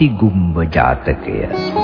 සත්තිගුම්බ ජාතකය.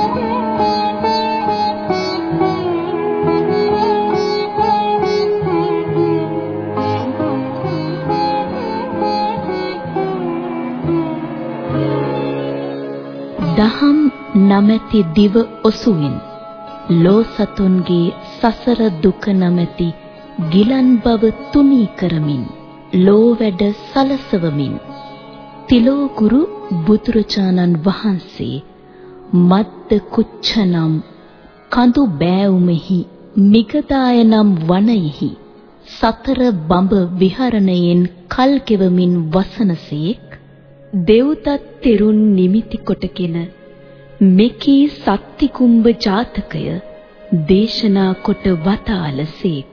දහම් නමැති දිව ඔසුවින් ලෝ සතුන්ගේ සසර දුක නමැති ගිලන් බව තුනී කරමින් ලෝ වැඩ සලසවමින් තිලෝ ගුරු බුදුරජාණන් වහන්සේ මද්ද කුච්ච නම් කඳු බෑවුමෙහි මිගදාය නම් වනයෙහි සතර බඹ විහරණයෙන් කල් ගෙවමින් වසනසේක් දෙව්දත් තෙරුන් නිමිති කොටගෙන මෙකී සත්තිකුම්භ ජාතකය දේශනා කොට වතාලසේක.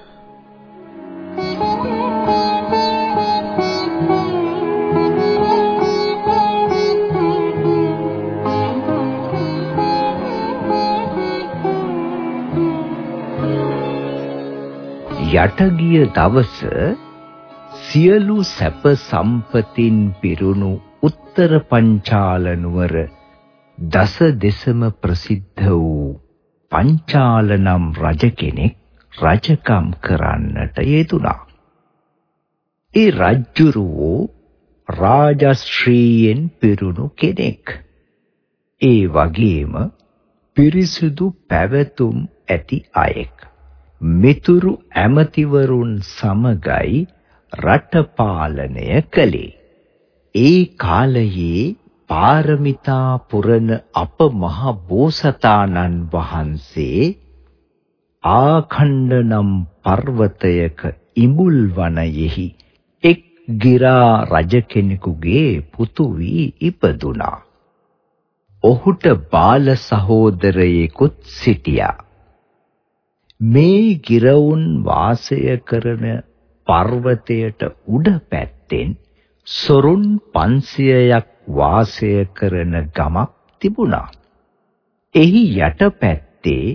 යටගිය දවස සියලු සැප සම්පතින් පිරුණු උත්තර පංචාල නුවර දස දෙසම ප්‍රසිද්ධ වූ පංචාල නම් රජ කෙනෙක් රජකම් කරන්නට යෙදුණා. ඒ රජුරෝ රාජශ්‍රීයෙන් පිරුණු කෙනෙක්. ඒ වගේම පිරිසුදු පැවතුම් ඇති අයෙක්. මිතුරු ඇමතිවරුන් සමගයි රට පාලනය කළේ. ඒ කාලයේ පාරමිතා පුරන අප මහ බෝසතාණන් වහන්සේ ආඛණ්ඩ නම් පර්වතයක ඉඹුල් වනයෙහි එක් ගිරා රජ කෙනෙකුගේ පුතු වී ඉපදුනා. ඔහුට බාල සහෝදරයෙකුත් සිටියා. මේ ගිරවුන් වාසය කරන පර්වතයට උඩ පැත්තෙන් සොරුන් 500ක් වාසය කරන ගමක් තිබුණා. එහි යට පැත්තේ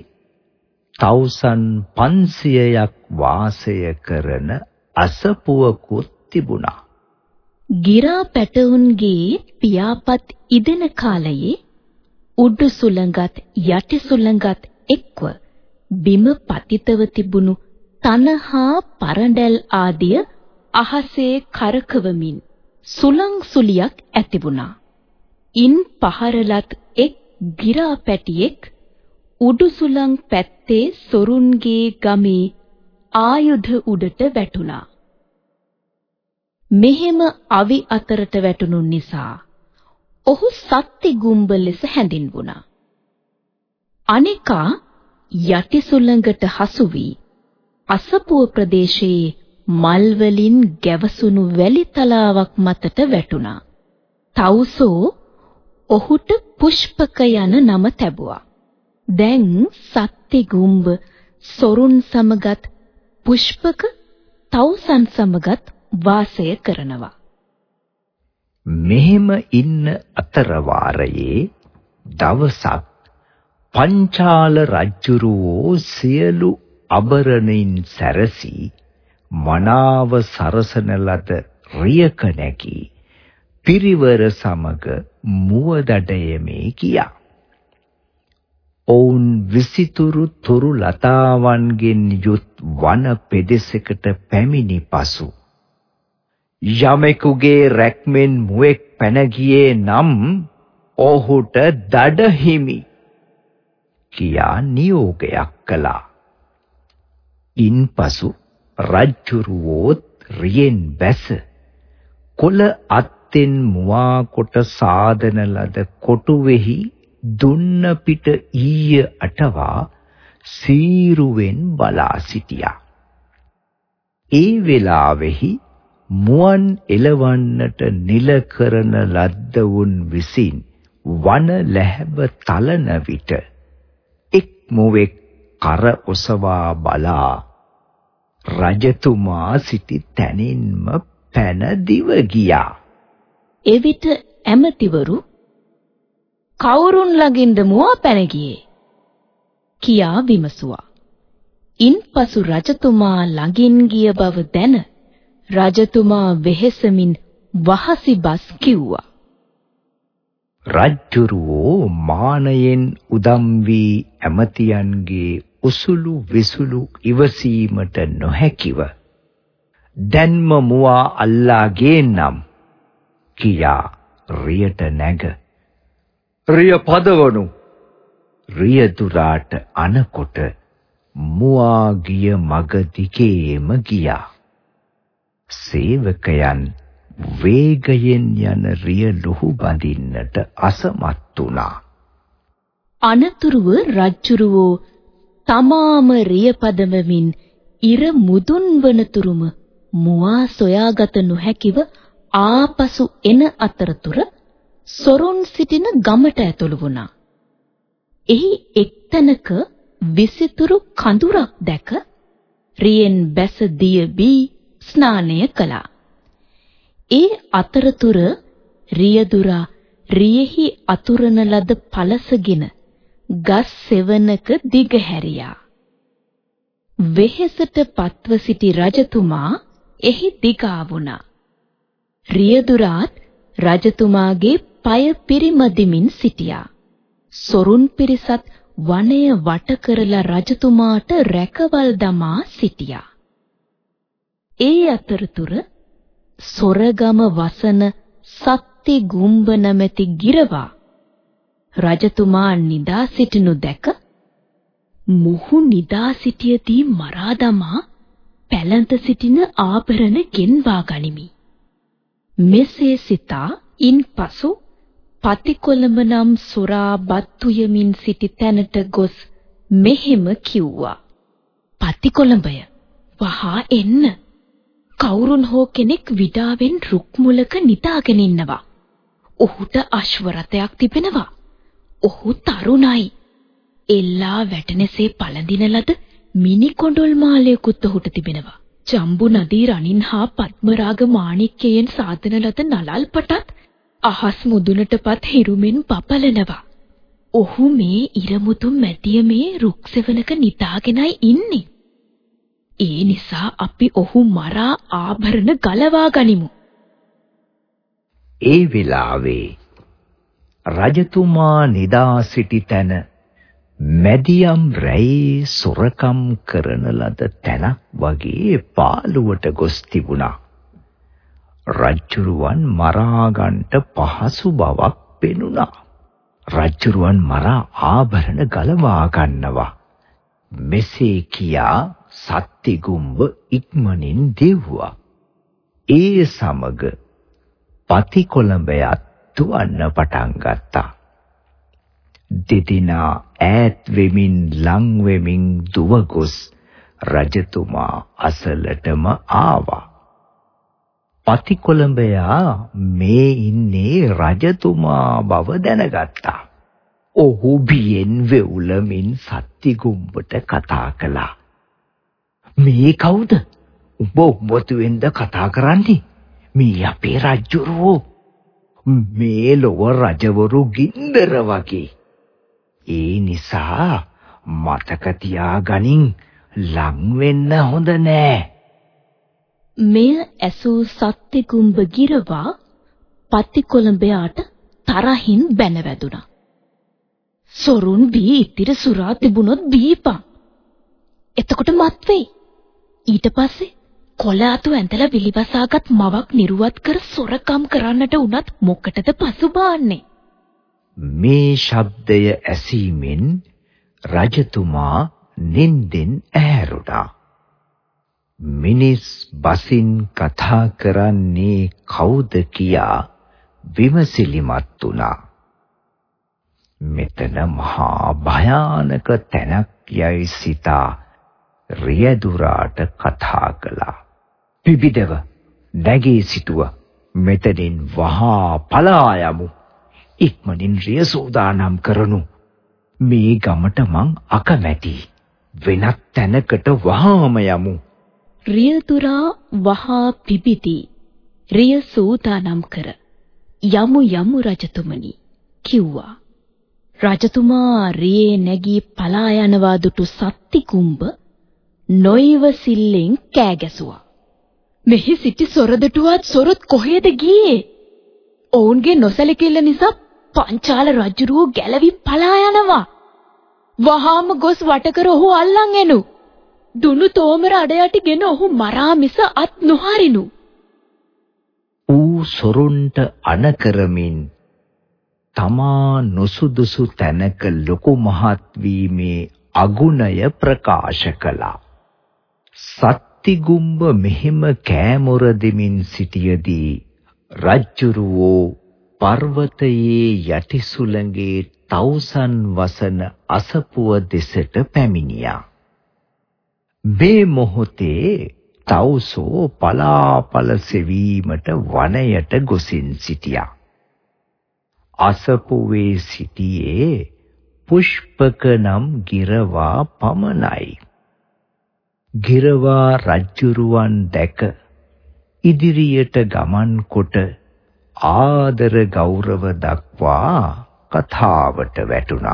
1500ක් වාසය කරන අසපුවකුත් තිබුණා. ගිරා පැටවුන්ගේ පියාපත් ඉදෙන කාලයේ උඩු සුළඟත් යටි සුළඟත් එක්ව බිම පතිතව තිබුණු තනහා පරඬැල් ආදිය අහසේ කරකවමින් සුළං සුලියක් ඇති වුණා. ඉන් පහරලත් එක් ගිරා පැටියෙක් උඩු සුළං පැත්තේ සොරුන්ගේ ගමේ ආයුධ උඩට වැටුණා. මෙහෙම අවි අතරට වැටුණු නිසා ඔහු සත්තිගුම්බ ලෙස හැඳින්වුණා. අනිකා යටි සුළඟට හසු වී අසපුව ප්‍රදේශයේ මල් වලින් ගැවසුණු වැලි තලාවක් මතට වැටුණා. තවුසෝ ඔහුට පුෂ්පක යන නම තැබුවා. දැන් සත්තිගුම්බ සොරුන් සමගත් පුෂ්පක තවුසන් සමගත් වාසය කරනවා. මෙහෙම ඉන්න අතර වාරයේ දවසක් පංචාල රජුරෝ සියලු අබරණින් සැරසී මනාව සරසන ලද රියක නැගී පිරිවර සමග මුව දඩයමේ ගියා. ඔවුන් විසිතුරු තුරු ලතාවන්ගෙන් යුත් වන පෙදෙසකට පැමිණි පසු යමෙකුගේ රැක්මෙන් මුවෙක් පැන ගියේ නම් ඔහුට දඩ හිමි කියා නියෝගයක් කළා. ඉන්පසු රජ්ජුරුවෝත් රියෙන් බැස කොළ අත්තෙන් මුවා කොට සාදන ලද කොටුවෙහි දුන්න පිට ඊය අටවා සීරුවෙන් බලා සිටියා. ඒ වෙලාවෙහි මුවන් එලවන්නට නිල කරන ලද්දවුන් විසින් වන ලැහැබ තලන විට එක් මුවෙක් කර ඔසවා බලා රජතුමා සිටි තැනින්ම පැන දිව ගියා. එවිට ඇමතිවරු කවුරුන් ළඟින්ද මුවා පැන ගියේ කියා විමසුවා. ඉන්පසු රජතුමා ළඟින් ගිය බව දැන රජතුමා වෙහෙසමින් වහසි බස් කිව්වා. රජ්ජුරුවෝ මානයෙන් උදම් වී ඇමතියන්ගේ උසුළු විසුළු ඉවසීමට නොහැකිව දැන්ම මුවා අල්ලාගේ නම් කියා රියට නැග රිය පදවනු රියදුරාට අනකොට මුවා ගිය මග දිගේම ගියා. සේවකයන් වේගයෙන් යන රිය ලුහු බඳින්නට අසමත් වුණා. අනතුරුව රජ්ජුරුවෝ තමාම රිය පදවමින් ඉර මුදුන් වනතුරුම මුවා සොයාගත නොහැකිව ආපසු එන අතරතුර සොරුන් සිටින ගමට ඇතුළු වුණා. එහි එක්තැනක විසිතුරු කඳුරක් දැක රියෙන් බැස දිය බී ස්නානය කළා. ඒ අතරතුර රියදුරා රියෙහි අතුරන ලද පළසගෙන ගස් සෙවණක දිගහැරියා. වෙහෙසට පත්ව සිටි රජතුමා එහි දිගා වුණා. රියදුරාත් රජතුමාගේ පය පිරිමදිමින් සිටියා. සොරුන් පිරිසත් වනය වට කරලා රජතුමාට රැකවල් දමා සිටියා. ඒ අතරතුර සොරගම වසන සත්ති ගුම්බ නැමැති ගිරවා රජතුමා නිදා සිටිනු දැක මොහු නිදා සිටියදී මරා දමා පැලඳ සිටින ආභරණ ගෙන්වා ගනිමි. මෙසේ සිතා ඉන්පසු පතිකොළඹ නම් සොරා බත් උයමින් සිටි තැනට ගොස් මෙහෙම කිව්වා. පතිකොළඹය, වහා එන්න. කවුරුන් හෝ කෙනෙක් විඩාවෙන් රුක් මුලක නිදාගෙන ඉන්නවා. ඔහුට අශ්ව රථයක් තිබෙනවා. ඔහු තරුණයි. එල්ලා වැටෙනසේ පළඳින ලද මිනි කොඬොල් මාලයකුත් ඔහුට තිබෙනවා. ජම්බු නදී රණින් හා පද්මරාග මාණික්කයෙන් සාදන ලද නලල්පටත් අහස් මුදුනටපත් හිරුමෙන් පපලනවා. ඔහු මේ ඉරමුතුම් මැදියමේ රුක් සෙවණක නිදාගෙනයි ඉන්නේ. ඒ නිසා අපි ඔහු මරා ආභරණ ගලවා ගනිමු. ඒ වෙලාවේ රජතුමා නිදා සිටි තැන මැදියම් රැයේ සොරකම් කරන ලද තැනක් වගේ පාළුවට ගොස් තිබුණා. රජ්ජුරුවන් මරා ගන්නට පහසු බවක් පෙනුණා. රජ්ජුරුවන් මරා ආභරණ ගලවා ගන්නවා. මෙසේ කියා සත්තිගුම්බ ඉක්මනින් දෙව්වා. ඒ සමග පතිකොළඹයත් දුවන්න පටන් ගත්තා. දෙදෙනා ඈත් වෙමින් ලං වෙමින් දුව ගොස් රජතුමා අසලටම ආවා. පතිකොළඹයා මේ ඉන්නේ රජතුමා බව දැනගත්තා. ඔහු බියෙන් වෙවුලමින් සත්තිගුම්බට කතා කළා. මේ කවුද? උඹ උඹතුෙන්ද කතා කරන්නේ? මේ අපේ රජ්ජුරුවෝ. මේ ලොව රජවරු ගින්දර වගේ. ඒ නිසා මතක තියාගනින්, ලං වෙන්න හොඳ නෑ. මෙය ඇසූ සත්තිගුම්බ ගිරවා පතිකොළඹයාට තරහින් බැනවැදුණා. සොරුන් බී ඉතිර සුරා තිබුණොත් බීපන්. එතකොට මත් වෙයි. ඊට පස්සේ කොළ අතු ඇඳලා විලිවසාගත් මවක් නිරුවත් කර සොරකම් කරන්නට උනත් මොකටද පසුබාන්නේ? මේ ශබ්දය ඇසීමෙන් රජතුමා නින්දෙන් ඇහැරුණා. මිනිස් බසින් කතා කරන්නේ කවුද කියා විමසිලිමත් වුණා. මෙතන මහා භයානක තැනක් යයි සිතා රියදුරාට කතා කළා. පිබිදව නැගී සිටුව, මෙතනින් වහා පලා යමු. ඉක්මනින් රිය සූදානම් කරනු. මේ ගමට මං අකමැති. වෙනත් තැනකට වහාම යමු. රියදුරා වහා පිබිදී රිය සූදානම් කර යමු යමු රජතුමනි කිව්වා. රජතුමා රියේ නැගී පලා යනවා දුටු සත්තිගුම්බ නොයිවසිල්ලෙන් කෑ ගැසුවා. මෙහි සිටි සොරදටුවත් සොරොත් කොහෙද ගියේ? ඔවුන්ගේ නොසැලකිල්ල නිසා පංචාල රජුරෝ ගැලවි පලා යනවා. වහාම ගොස් වටකර ඔහු අල්ලන් එනු. දුනු තෝමර අඩයටිගෙන ඔහු මරා මිස අත් නොහරිනු. ඌ සොරුන්ට අණ කරමින් තමා නොසුදුසු තැනක ලොකු මහත් වීමේ අගුණය ප්‍රකාශ කළා. සත්තිගුම්බ මෙහෙම කෑමොර දෙමින් සිටියදී රජ්ජුරුවෝ පර්වතයේ යටි සුළඟේ තවුසන් වසන අසපුව දෙසට පැමිණියා. මේ මොහොතේ තවුසෝ පලාපල සෙවීමට වනයට ගොසින් සිටියා. අසපුවේ සිටියේ පුෂ්පක නම් ගිරවා පමණයි. ගිරවා රජ්ජුරුවන් දැක ඉදිරියට ගමන් කොට ආදර ගෞරව දක්වා කතාවට වැටුණා.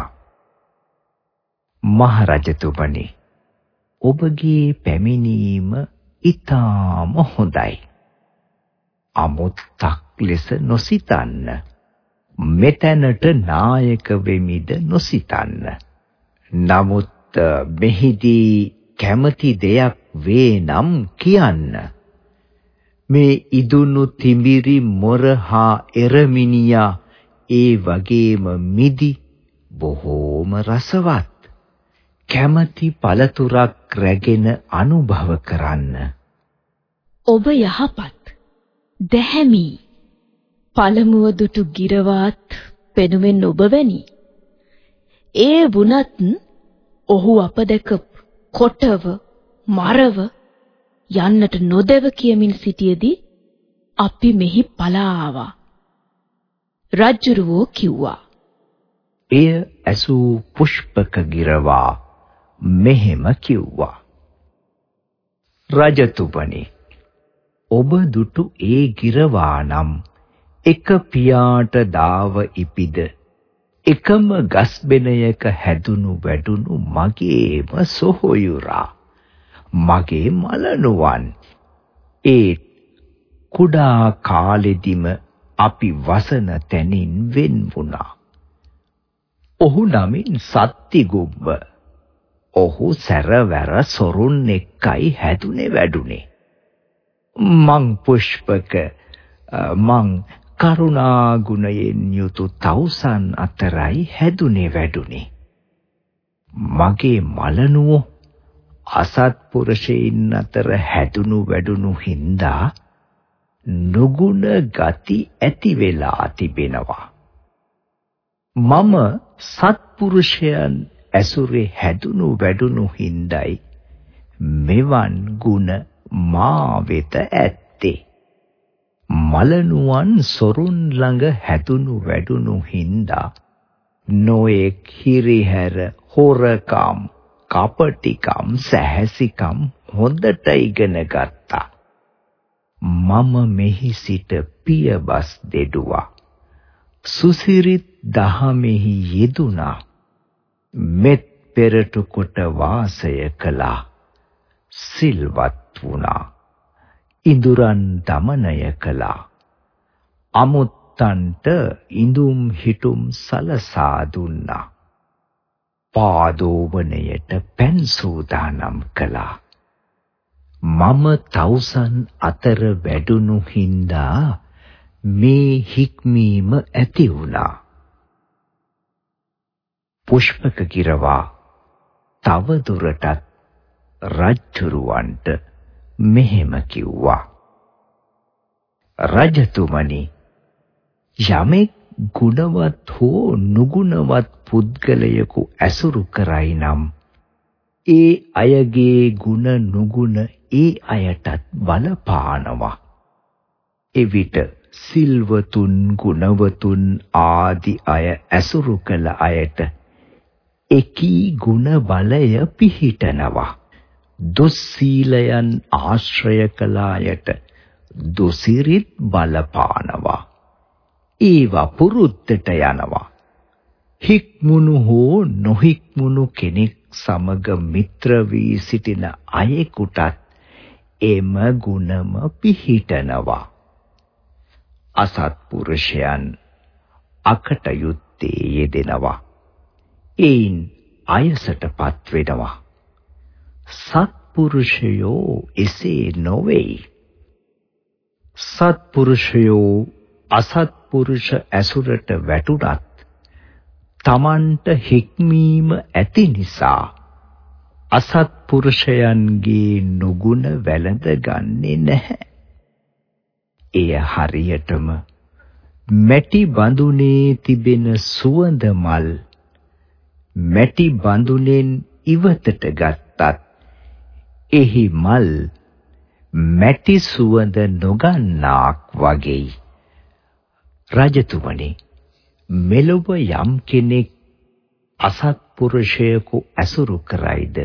මහරජතුමනි, ඔබගේ පැමිණීම ඊටාම හොඳයි. අමුත්තක් ලෙස නොසිතන්න. මෙතැනට නායක වෙමිද නොසිතන්න. නමුත් මෙහිදී කැමති දෙයක් වේ නම් කියන්න. මේ ඉදුණු තිඹිරි මොර හා එරමිනියා ඒ වගේම මිදි බොහෝම රසවත්. කැමති පළතුරක් රැගෙන අනුභව කරන්න. ඔබ යහපත් දැහැමි. පළමුව දුටු ගිරවාත් පෙනුමෙන් ඔබ වැනි. ඒ වුණත් ඔහු අප දැක කොටව මරව යන්නට නොදෙව කියමින් සිටියේදී අපි මෙහි පලා ආවා. රජ්ජුරුවෝ කිව්වා. එය ඇසූ පුෂ්පක ගිරවා මෙහෙම කිව්වා. රජතුමනි, ඔබ දුටු ඒ ගිරවා නම් එක පියාට දාව ඉපිද එකම ගස්බෙනයක හැදුණු වැඩුණු මගේම සොහොයුරා. මගේ මලනුවන්. ඒ කුඩා කාලෙදිම අපි වසන තැනින් වෙන් වුණා. ඔහු නමින් සත්තිගුම්බ. ඔහු සැරවැර සොරුන් එක්කයි හැදුනේ වැඩුනේ. මං පුෂ්පක මං කරුණා ගුණයෙන් යුතු තවුසන් අතරයි හැදුනේ වැඩුනේ. මගේ මලනුවෝ අසත්පුරුෂයින් අතර හැදුණු වැඩුණු හින්දා නුගුණ ගති ඇති වෙලා තිබෙනවා. මම සත්පුරුෂයන් ඇසුරේ හැදුණු වැඩුණු හින්දායි මෙවන් ගුණ මා වෙත ඇත්තේ. මලනුවන් සොරුන් ළඟ හැදුණු වැඩුණු හින්දා නොඑක් හිරිහැර හොරකම් කපටිකම් සැහැසිකම් හොඳට ඉගෙන ගත්තා. මම මෙහි සිට පියබස් දෙඩුවා. සුසිරිත් දහමෙහි යෙදුණා. මෙත් පෙරටු කොට වාසය කළා. සිල්වත් වුණා. ඉඳුරන් දමනය කළා. අමුත්තන්ට ඉඳුම් හිටුම් සලසා දුන්නා. පාදෝවණයට පැන් සූදානම් කළා. මම තවුසන් අතර වැඩුණු හින්දා මේ හික්මීම ඇති වුණා. පුෂ්පක ගිරවා තව දුරටත් රජ්ජුරුවන්ට මෙහෙම කිව්වා. රජතුමනි, යමෙක් ගුණවත් හෝ නුගුණවත් පුද්ගලයෙකු ඇසුරු කරයි නම් ඒ අයගේ ගුණ නුගුණ ඒ අයටත් බලපානවා. එවිට සිල්වතුන් ගුණවතුන් ආදි අය ඇසුරු කළ අයට එකී ගුණ බලය පිහිටනවා. දුස්සීලයන් ආශ්‍රය කළ අයට දුසිරිත් බලපානවා. ඒවා පුරුද්දට යනවා. හික්මුණු හෝ නොහික්මුණු කෙනෙක් සමග මිත්‍ර වී සිටින අයෙකුටත් එම ගුණම පිහිටනවා. අසත්පුරුෂයන් අකටයුත්තේ යෙදෙනවා. ඒන් අයසටපත් වෙනවා. සත්පුරුෂයෝ එසේ නොවේයි. සත්පුරුෂයෝ අසත්පුරුෂ ඇසුරට වැටුණත් තමන්ට හික්මීම ඇති නිසා අසත්පුරුෂයන්ගේ නුගුණ වැළඳ ගන්නේ නැහැ. එය හරියටම මැටි බඳුනේ තිබෙන සුවඳ මල් මැටි බඳුනෙන් ඉවතට ගත්තත් එහි මල් මැටි සුවඳ නොගන්නාක් වගේයි. රජතුමනි, මෙලොව යම් කෙනෙක් අසත්පුරුෂයෙකු ඇසුරු කරයිද,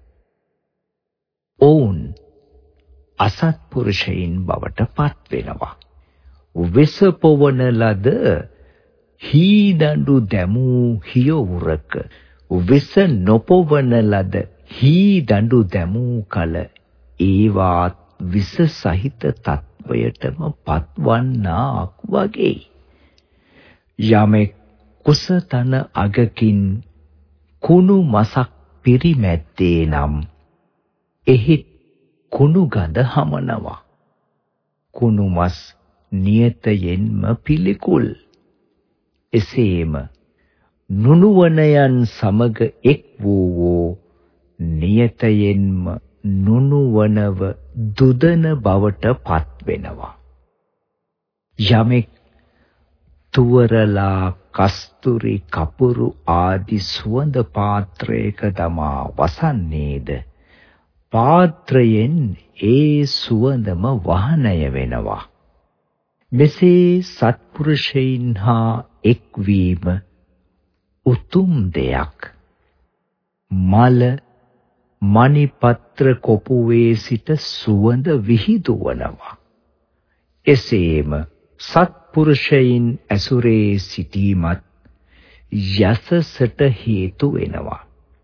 ඔවුන් අසත්පුරුෂයින් බවට පත් වෙනවා. වෙස පොවන ලද හීදඬු දැමූ හියවුරක වෙස නොපොවන ලද හීදඬු දැමූ කල ඒවාත් විස සහිත තත්වයටම පත්වන්නාක් වගේ. යමෙක් කුසතන අගකින් කුණු මසක් පිරිමැද්දේ නම් එහි කුණු ගඳ හමනවා. කුණු මස් නියතයෙන්ම පිළිකුල්. එසේම නුනුවණයන් සමග එක් වූවෝ නියතයෙන්ම නුනුවණව දුදන බවට පත් වෙනවා. යමෙක් තුවරලා කස්තුරි කපුරු ආදි සුවඳ පාත්‍රයක දමා වසන්නේද, පාත්‍රයෙන් ඒ සුවඳම වහනය වෙනවා. මෙසේ සත්පුරුෂයින් හා එක්වීම උතුම් දෙයක්. මල මණිපත්‍ර කොපුවේ සිට සුවඳ විහිදුවනවා. එසේම සත්පුරුෂයින් ඇසුරේ සිටීමත් යසසට හේතු වෙනවා.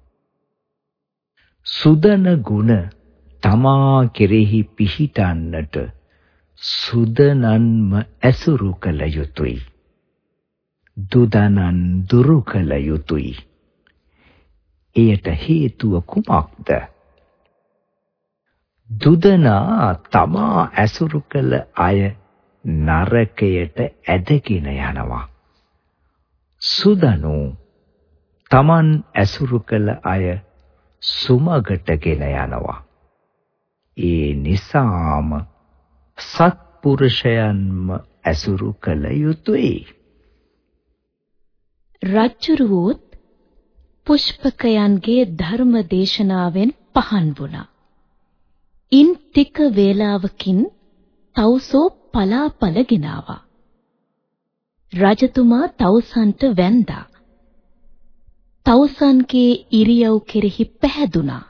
සුදන ගුණ තමා කෙරෙහි පිහිටන්නට සුදනන්ම ඇසුරු කළ යුතුය. දුදනන් දුරු කළ යුතුය. එයට හේතුව කුමක්ද? දුදනා තමා ඇසුරු කළ අය නරකයට ඇදගෙන යනවා. සුදනු තමන් ඇසුරු කළ අය සුමගට ගෙන යනවා. ඒ නිසාම සත්පුරුෂයන්ම ඇසුරු කළ යුතුය. රජ්ජුරුවෝත් පුෂ්පකයන්ගේ ධර්ම දේශනාවෙන් පහන් වුණා. ඉන් ටික වේලාවකින් තවුසෝ පලාපල ගෙනාවා. රජතුමා තවුසන්ට වැන්දා. තවුසන්ගේ ඉරියව් කෙරෙහි පැහැදුනා.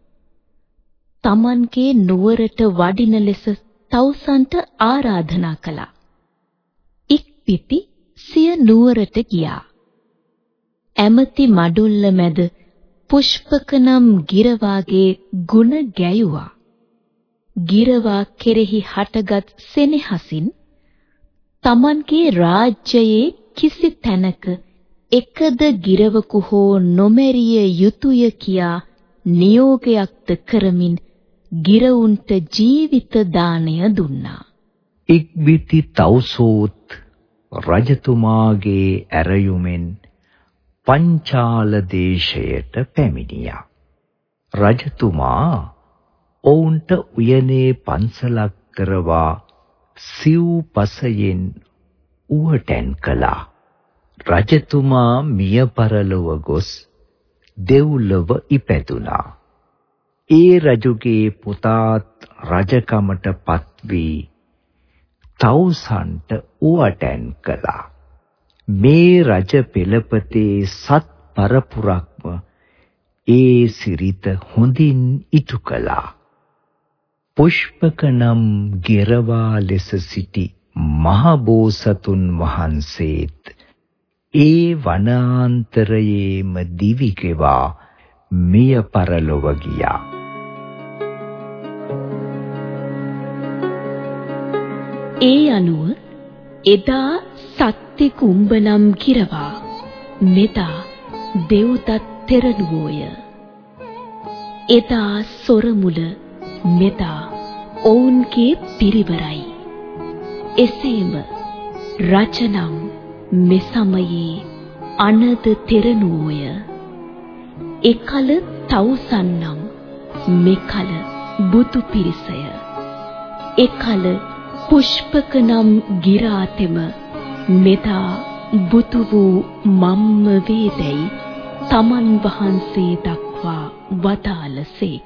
තමන්ගේ නුවරට වඩින ලෙස තවුසන්ට ආරාධනා කළා. ඉක්පිති සිය නුවරට ගියා. ඇමති මඩුල්ල මැද පුෂ්පක නම් ගිරවාගේ ගුණ ගැයුවා. ගිරවා කෙරෙහි හටගත් සෙනෙහසින් තමන්ගේ රාජ්‍යයේ කිසි තැනක එකද ගිරවකු හෝ නොමැරිය යුතුය කියා නියෝගයක්ද කරමින් ගිරවුන්ට ජීවිත දාණය දුන්නා. ඉක්බිති තවුසෝත් රජතුමාගේ ඇරයුමෙන් පංචාල දේශයට පැමිණියා. රජතුමා ඔවුන්ට උයනේ පන්සලක් කරවා සිව්පසයෙන් උවටැන් කළා. රජතුමා මිය පරලොව ගොස් දෙව්ලොව ඉපැදුනා. ඒ රජුගේ පුතාත් රජකමට පත් වී තවුසන්ට උවටැන් කළා. මේ රජ පෙළපතේ සත් පරපුරක්ම ඒ සිරිත හොඳින් ඉටු කළා. පුෂ්පක නම් ගෙරවා ලෙස සිටි මහ බෝසතුන් වහන්සේත් ඒ වනාන්තරයේම දිවි ගෙවා මිය පරලොව ගියා. ඒ අනුව එදා සත්‍ය කුඹනම් ගිරවා මෙදා දෙව්දත් තෙරණුවෝය. එදා සොරමුල මෙදා ඔවුන්ගේ පිරිවරයි. එසේම රචනම් මෙසමයේ අනද තෙරණුවෝය. එකල තවුසන්නම් මෙකල බුදු පිරිසය. එකල පුෂ්පක නම් ගිරාතෙම මෙදා බුදු වූ මම්ම වේදැයි තමන් වහන්සේ දක්වා වදාළසේක.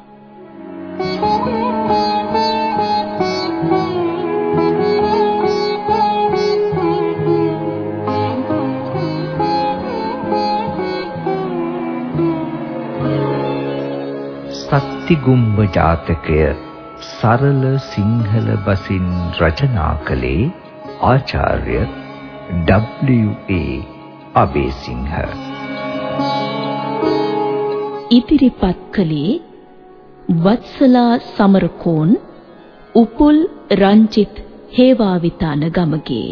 සත්තිගුම්බ ජාතකය සරල සිංහල බසින් රචනා කළේ ආචාර්ය W.A. අබේසිංහ. ඉදිරිපත් කළේ වත්සලා සමරකෝන් උපුල් රංජිත් හේවාවිතාන ගමගේ.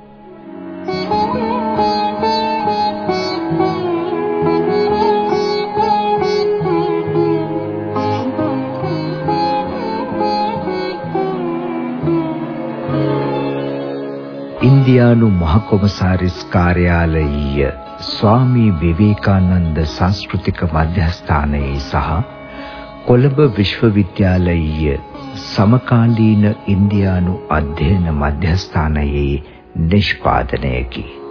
ඉන්දියානු මහකොමසාරිස් කාර්යාලයීය ස්වාමී විවේකානන්ද සංස්කෘතික මධ්‍යස්ථානයේ සහ කොළඹ විශ්වවිද්‍යාලයීය සමකාලීන ඉන්දියානු අධ්‍යයන මධ්‍යස්ථානයේ නිෂ්පාදනයකි.